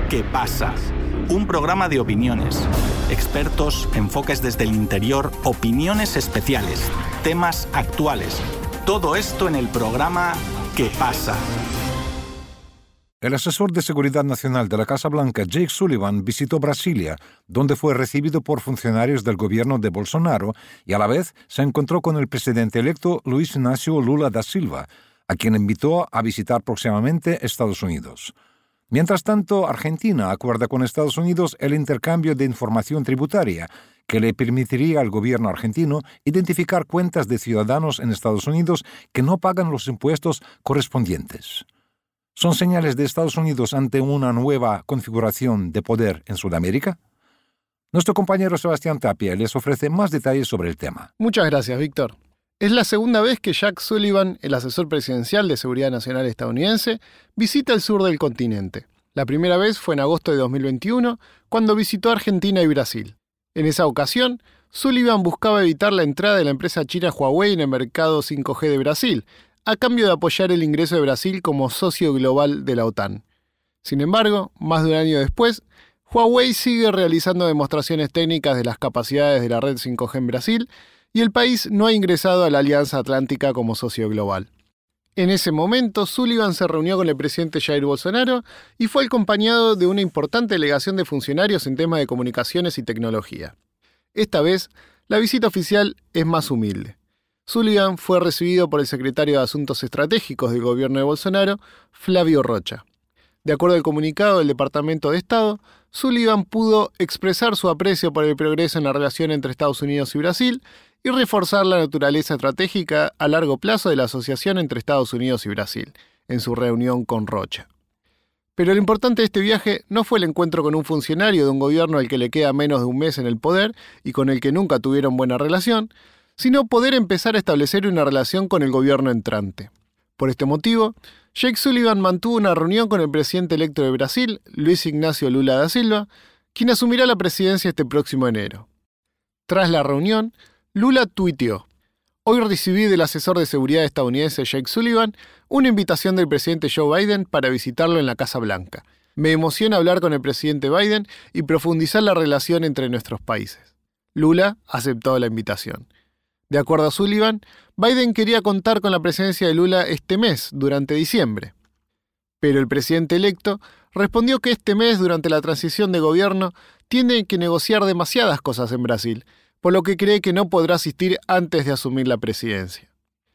¿Qué pasa? Un programa de opiniones, expertos, enfoques desde el interior, opiniones especiales, temas actuales. Todo esto en el programa ¿Qué pasa? El asesor de Seguridad Nacional de la Casa Blanca, Jake Sullivan, visitó Brasilia, donde fue recibido por funcionarios del gobierno de Bolsonaro y a la vez se encontró con el presidente electo Luiz Inácio Lula da Silva, a quien invitó a visitar próximamente Estados Unidos. Mientras tanto, Argentina acuerda con Estados Unidos el intercambio de información tributaria que le permitiría al gobierno argentino identificar cuentas de ciudadanos en Estados Unidos que no pagan los impuestos correspondientes. ¿Son señales de Estados Unidos ante una nueva configuración de poder en Sudamérica? Nuestro compañero Sebastián Tapia les ofrece más detalles sobre el tema. Muchas gracias, Víctor. Es la segunda vez que Jack Sullivan, el asesor presidencial de Seguridad Nacional estadounidense, visita el sur del continente. La primera vez fue en agosto de 2021, cuando visitó Argentina y Brasil. En esa ocasión, Sullivan buscaba evitar la entrada de la empresa china Huawei en el mercado 5G de Brasil, a cambio de apoyar el ingreso de Brasil como socio global de la OTAN. Sin embargo, más de un año después, Huawei sigue realizando demostraciones técnicas de las capacidades de la red 5G en Brasil, y el país no ha ingresado a la Alianza Atlántica como socio global. En ese momento, Sullivan se reunió con el presidente Jair Bolsonaro y fue acompañado de una importante delegación de funcionarios en temas de comunicaciones y tecnología. Esta vez, la visita oficial es más humilde. Sullivan fue recibido por el secretario de Asuntos Estratégicos del gobierno de Bolsonaro, Flavio Rocha. De acuerdo al comunicado del Departamento de Estado, Sullivan pudo expresar su aprecio por el progreso en la relación entre Estados Unidos y Brasil y reforzar la naturaleza estratégica a largo plazo de la asociación entre Estados Unidos y Brasil, en su reunión con Rocha. Pero lo importante de este viaje no fue el encuentro con un funcionario de un gobierno al que le queda menos de un mes en el poder y con el que nunca tuvieron buena relación, sino poder empezar a establecer una relación con el gobierno entrante. Por este motivo, Jake Sullivan mantuvo una reunión con el presidente electo de Brasil, Luiz Inácio Lula da Silva, quien asumirá la presidencia este próximo enero. Tras la reunión, Lula tuiteó: «Hoy recibí del asesor de seguridad estadounidense Jake Sullivan una invitación del presidente Joe Biden para visitarlo en la Casa Blanca. Me emociona hablar con el presidente Biden y profundizar la relación entre nuestros países». Lula aceptó la invitación. De acuerdo a Sullivan, Biden quería contar con la presencia de Lula este mes, durante diciembre. Pero el presidente electo respondió que este mes, durante la transición de gobierno, tiene que negociar demasiadas cosas en Brasil, por lo que cree que no podrá asistir antes de asumir la presidencia.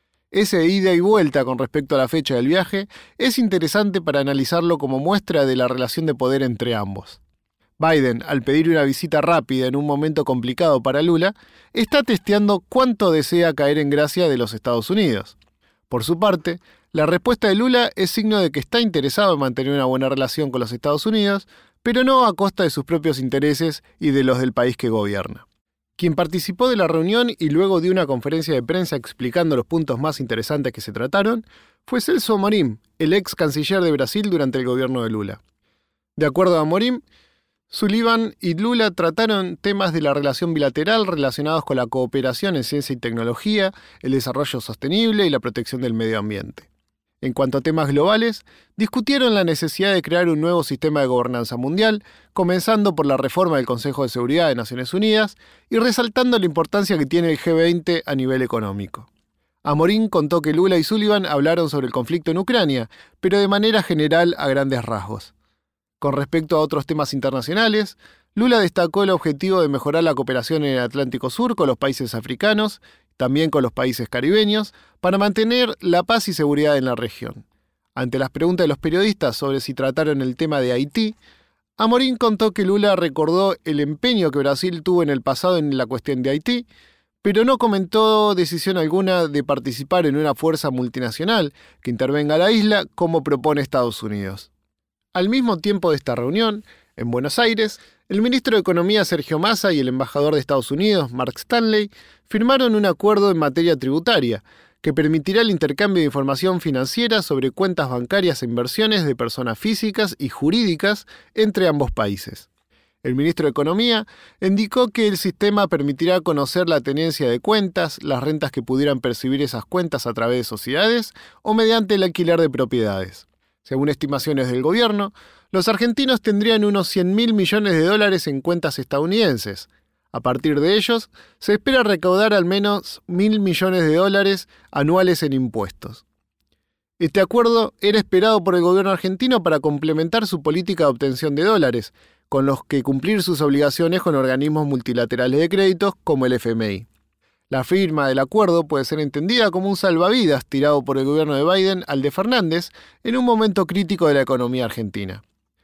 Ese ida y vuelta con respecto a la fecha del viaje es interesante para analizarlo como muestra de la relación de poder entre ambos. Biden, al pedir una visita rápida en un momento complicado para Lula, está testeando cuánto desea caer en gracia de los Estados Unidos. Por su parte, la respuesta de Lula es signo de que está interesado en mantener una buena relación con los Estados Unidos, pero no a costa de sus propios intereses y de los del país que gobierna. Quien participó de la reunión y luego dio una conferencia de prensa explicando los puntos más interesantes que se trataron fue Celso Amorim, el ex canciller de Brasil durante el gobierno de Lula. De acuerdo a Amorim, Sullivan y Lula trataron temas de la relación bilateral relacionados con la cooperación en ciencia y tecnología, el desarrollo sostenible y la protección del medio ambiente. En cuanto a temas globales, discutieron la necesidad de crear un nuevo sistema de gobernanza mundial, comenzando por la reforma del Consejo de Seguridad de Naciones Unidas y resaltando la importancia que tiene el G20 a nivel económico. Amorim contó que Lula y Sullivan hablaron sobre el conflicto en Ucrania, pero de manera general a grandes rasgos. Con respecto a otros temas internacionales, Lula destacó el objetivo de mejorar la cooperación en el Atlántico Sur con los países africanos, también con los países caribeños, para mantener la paz y seguridad en la región. Ante las preguntas de los periodistas sobre si trataron el tema de Haití, Amorim contó que Lula recordó el empeño que Brasil tuvo en el pasado en la cuestión de Haití, pero no comentó decisión alguna de participar en una fuerza multinacional que intervenga a la isla como propone Estados Unidos. Al mismo tiempo de esta reunión, en Buenos Aires, el ministro de Economía Sergio Massa y el embajador de Estados Unidos, Mark Stanley, firmaron un acuerdo en materia tributaria que permitirá el intercambio de información financiera sobre cuentas bancarias e inversiones de personas físicas y jurídicas entre ambos países. El ministro de Economía indicó que el sistema permitirá conocer la tenencia de cuentas, las rentas que pudieran percibir esas cuentas a través de sociedades o mediante el alquiler de propiedades. Según estimaciones del gobierno, los argentinos tendrían unos 100.000 millones de dólares en cuentas estadounidenses. A partir de ellos, se espera recaudar al menos 1.000 millones de dólares anuales en impuestos. Este acuerdo era esperado por el gobierno argentino para complementar su política de obtención de dólares, con los que cumplir sus obligaciones con organismos multilaterales de créditos como el FMI. La firma del acuerdo puede ser entendida como un salvavidas tirado por el gobierno de Biden al de Fernández en un momento crítico de la economía argentina.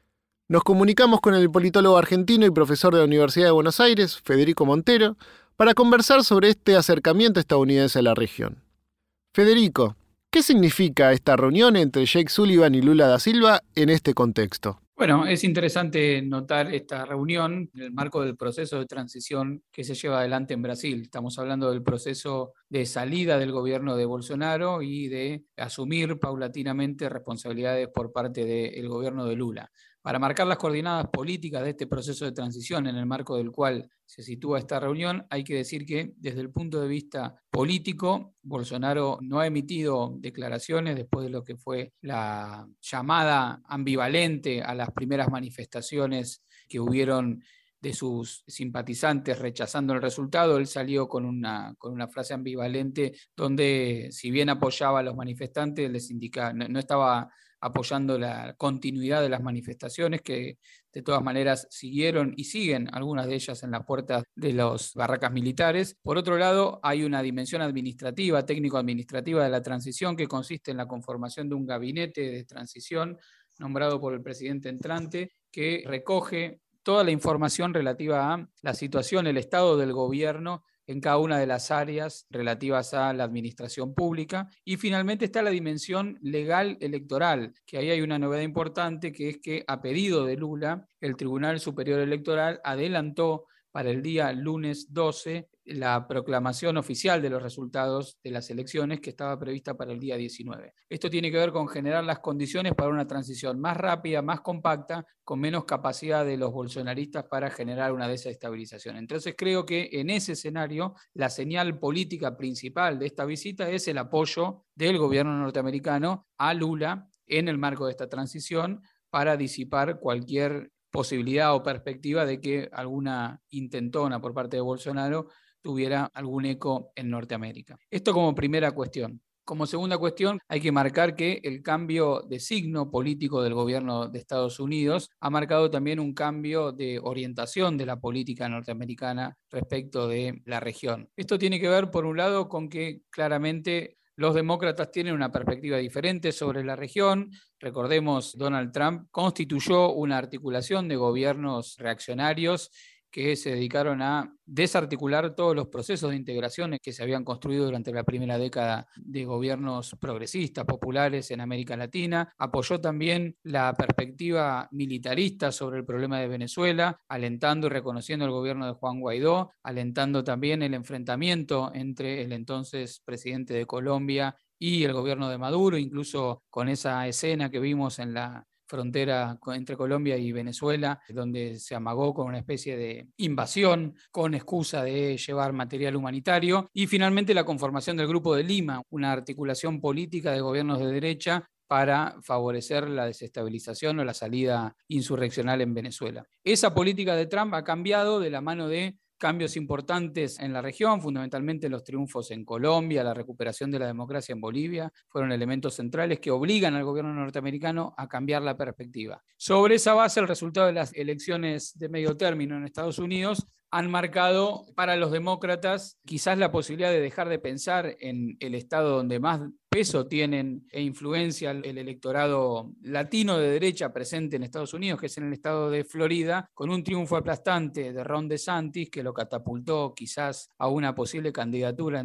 Nos comunicamos con el politólogo argentino y profesor de la Universidad de Buenos Aires, Federico Montero, para conversar sobre este acercamiento estadounidense a la región. Federico, ¿qué significa esta reunión entre Jake Sullivan y Lula da Silva en este contexto? Bueno, es interesante notar esta reunión en el marco del proceso de transición que se lleva adelante en Brasil. Estamos hablando del proceso de salida del gobierno de Bolsonaro y de asumir paulatinamente responsabilidades por parte del gobierno de Lula. Para marcar las coordenadas políticas de este proceso de transición en el marco del cual se sitúa esta reunión, hay que decir que desde el punto de vista político, Bolsonaro no ha emitido declaraciones después de lo que fue la llamada ambivalente a las primeras manifestaciones que hubieron de sus simpatizantes rechazando el resultado. Él salió con una frase ambivalente donde, si bien apoyaba a los manifestantes, les indicaba, no estaba apoyando la continuidad de las manifestaciones, que de todas maneras siguieron y siguen algunas de ellas en las puertas de las barracas militares. Por otro lado, hay una dimensión administrativa, técnico-administrativa de la transición, que consiste en la conformación de un gabinete de transición nombrado por el presidente entrante, que recoge toda la información relativa a la situación, el estado del gobierno en cada una de las áreas relativas a la administración pública. Y finalmente está la dimensión legal electoral, que ahí hay una novedad importante, que es que a pedido de Lula, el Tribunal Superior Electoral adelantó para el día lunes 12 la proclamación oficial de los resultados de las elecciones, que estaba prevista para el día 19. Esto tiene que ver con generar las condiciones para una transición más rápida, más compacta, con menos capacidad de los bolsonaristas para generar una desestabilización. Entonces creo que en ese escenario la señal política principal de esta visita es el apoyo del gobierno norteamericano a Lula en el marco de esta transición para disipar cualquier posibilidad o perspectiva de que alguna intentona por parte de Bolsonaro tuviera algún eco en Norteamérica. Esto como primera cuestión. Como segunda cuestión, hay que marcar que el cambio de signo político del gobierno de Estados Unidos ha marcado también un cambio de orientación de la política norteamericana respecto de la región. Esto tiene que ver, por un lado, con que claramente los demócratas tienen una perspectiva diferente sobre la región. Recordemos, Donald Trump constituyó una articulación de gobiernos reaccionarios que se dedicaron a desarticular todos los procesos de integración que se habían construido durante la primera década de gobiernos progresistas, populares en América Latina. Apoyó también la perspectiva militarista sobre el problema de Venezuela, alentando y reconociendo el gobierno de Juan Guaidó, alentando también el enfrentamiento entre el entonces presidente de Colombia y el gobierno de Maduro, incluso con esa escena que vimos en la frontera entre Colombia y Venezuela, donde se amagó con una especie de invasión con excusa de llevar material humanitario, y finalmente la conformación del Grupo de Lima, una articulación política de gobiernos de derecha para favorecer la desestabilización o la salida insurreccional en Venezuela. Esa política de Trump ha cambiado de la mano de cambios importantes en la región, fundamentalmente los triunfos en Colombia, la recuperación de la democracia en Bolivia, fueron elementos centrales que obligan al gobierno norteamericano a cambiar la perspectiva. Sobre esa base, el resultado de las elecciones de medio término en Estados Unidos han marcado para los demócratas quizás la posibilidad de dejar de pensar en el estado donde más peso tienen e influencia el electorado latino de derecha presente en Estados Unidos, que es en el estado de Florida, con un triunfo aplastante de Ron DeSantis, que lo catapultó quizás a una posible candidatura en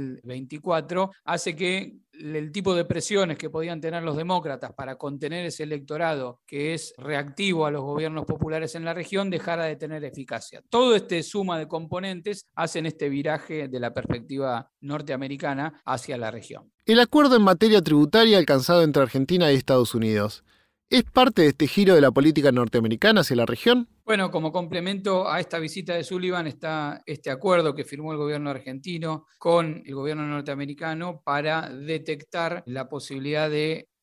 2024, hace que el tipo de presiones que podían tener los demócratas para contener ese electorado que es reactivo a los gobiernos populares en la región dejara de tener eficacia. Todo este suma de componentes hacen este viraje de la perspectiva norteamericana hacia la región. El acuerdo en materia tributaria alcanzado entre Argentina y Estados Unidos, ¿es parte de este giro de la política norteamericana hacia la región? Bueno, como complemento a esta visita de Sullivan está este acuerdo que firmó el gobierno argentino con el gobierno norteamericano para detectar la posibilidad de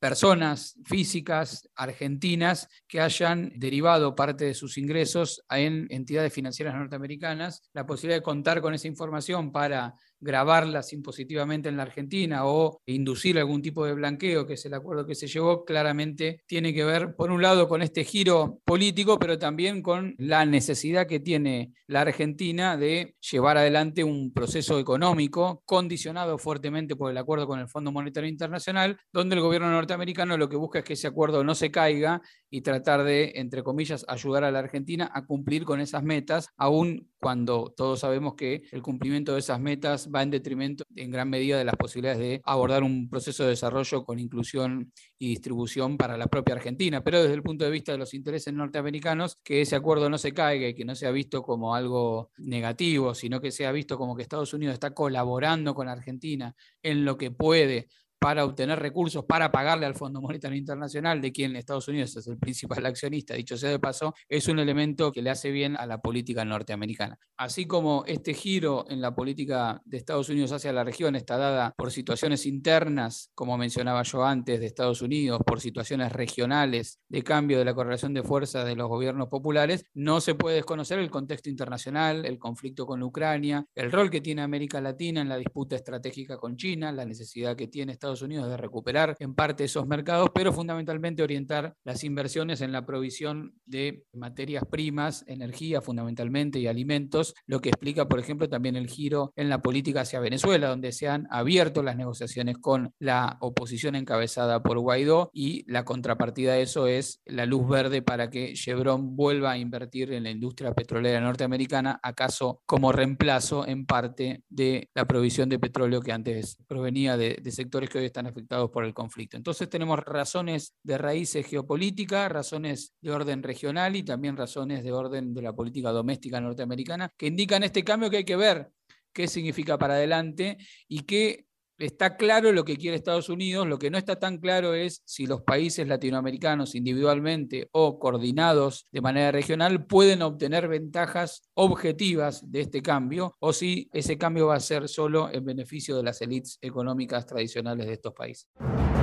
personas físicas argentinas que hayan derivado parte de sus ingresos en entidades financieras norteamericanas, la posibilidad de contar con esa información para grabarlas impositivamente en la Argentina o inducir algún tipo de blanqueo, que es el acuerdo que se llevó, claramente tiene que ver, por un lado, con este giro político, pero también con la necesidad que tiene la Argentina de llevar adelante un proceso económico condicionado fuertemente por el acuerdo con el Fondo Monetario Internacional, donde el gobierno norteamericano lo que busca es que ese acuerdo no se caiga y tratar de, entre comillas, ayudar a la Argentina a cumplir con esas metas, aun cuando todos sabemos que el cumplimiento de esas metas va en detrimento en gran medida de las posibilidades de abordar un proceso de desarrollo con inclusión y distribución para la propia Argentina. Pero desde el punto de vista de los intereses norteamericanos, que ese acuerdo no se caiga y que no sea visto como algo negativo, sino que sea visto como que Estados Unidos está colaborando con Argentina en lo que puede para obtener recursos para pagarle al Fondo Monetario Internacional, de quien Estados Unidos es el principal accionista, dicho sea de paso, es un elemento que le hace bien a la política norteamericana. Así como este giro en la política de Estados Unidos hacia la región está dada por situaciones internas, como mencionaba yo antes, de Estados Unidos, por situaciones regionales de cambio de la correlación de fuerzas de los gobiernos populares, no se puede desconocer el contexto internacional, el conflicto con Ucrania, el rol que tiene América Latina en la disputa estratégica con China, la necesidad que tiene Estados Unidos de recuperar en parte esos mercados, pero fundamentalmente orientar las inversiones en la provisión de materias primas, energía fundamentalmente y alimentos, lo que explica, por ejemplo, también el giro en la política hacia Venezuela, donde se han abierto las negociaciones con la oposición encabezada por Guaidó, y la contrapartida de eso es la luz verde para que Chevron vuelva a invertir en la industria petrolera norteamericana, acaso como reemplazo en parte de la provisión de petróleo que antes provenía de sectores que hoy están afectados por el conflicto. Entonces tenemos razones de raíces geopolíticas, razones de orden regional y también razones de orden de la política doméstica norteamericana que indican este cambio que hay que ver qué significa para adelante y qué. Está claro lo que quiere Estados Unidos, lo que no está tan claro es si los países latinoamericanos individualmente o coordinados de manera regional pueden obtener ventajas objetivas de este cambio o si ese cambio va a ser solo en beneficio de las élites económicas tradicionales de estos países.